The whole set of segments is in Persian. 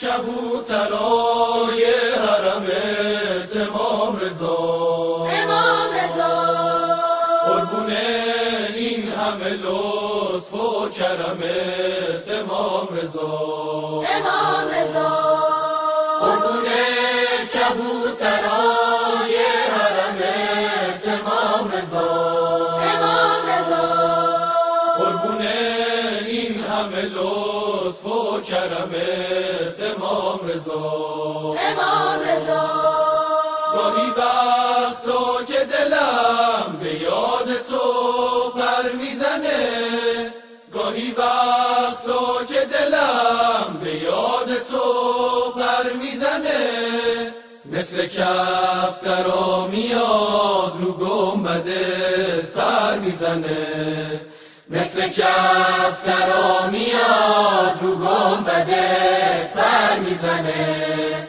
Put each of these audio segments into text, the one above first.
کبوترای حرمت امام رضا، امام رضا، قربون این همه لطف و کرمت امام رضا، امام رضا، قربون کبوترای حرمت امام رضا، امام رضا، قربون این همه لطف و کرمت امام رضا، امام رضا. گاهی وقتا که دلم به یاد تو پر میزنه، گاهی وقتا که دلم به یاد تو پر میزنه، مثل کفترا میاد رو گنبدت پر میزنه، مثل کفترا میاد رو گنبدت پر میزنه.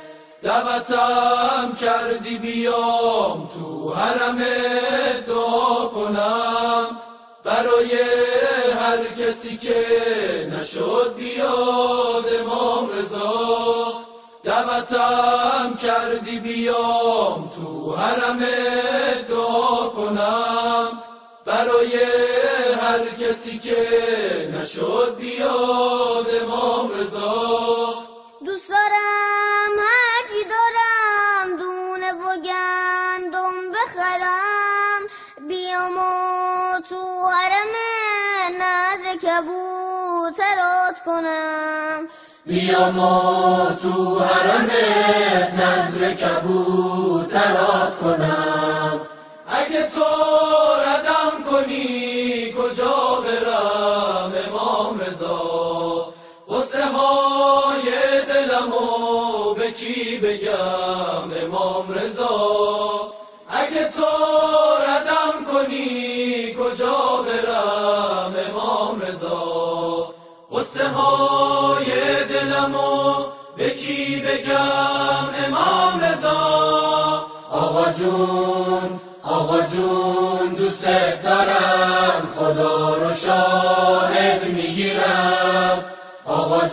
دعوتم کردی بیام تو حرمت دعا کنم، برای هر کسی که نشد بیاد امام رضا. دعوتم کردی بیام تو حرمت دعا کنم، برای هر کسی که نشد بیاد امام رضا. دوست دارم هرچی دارم دونه و گندم بخرم، بیام و تو حرم نزد کبوترات کنم، بیام و تو حرمت نذر کبوترات کنم. اگه تو ردم کنی کجا برم امام رضا، غصه های دلمو به کی بگم امام رضا. اگه تو ردم کنی کجا برم امام رضا، غصه های دلمو به کی بگم امام رضا. آقا جون آقا جون دوست دارم، خدا رو شاهد میگیرم. آقا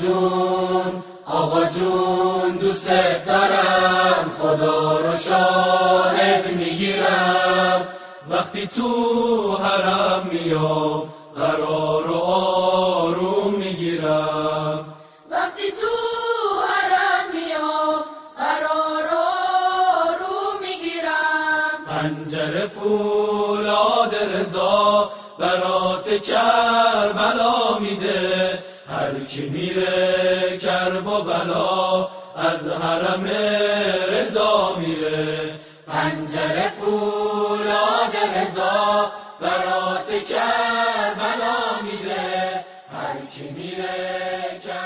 جون دوست دارم، خدا رو شاهد میگیرم. وقتی تو حرم میام قرار و آروم میگیرم، وقتی تو حرم میام قرار و آروم میگیرم. پنجره فولاد رضا برات کربلا میده، هر کی میره کرب و بلا از حرم رضا میره. پنجره فولاد رضا برات کربلا میده، هر کی میره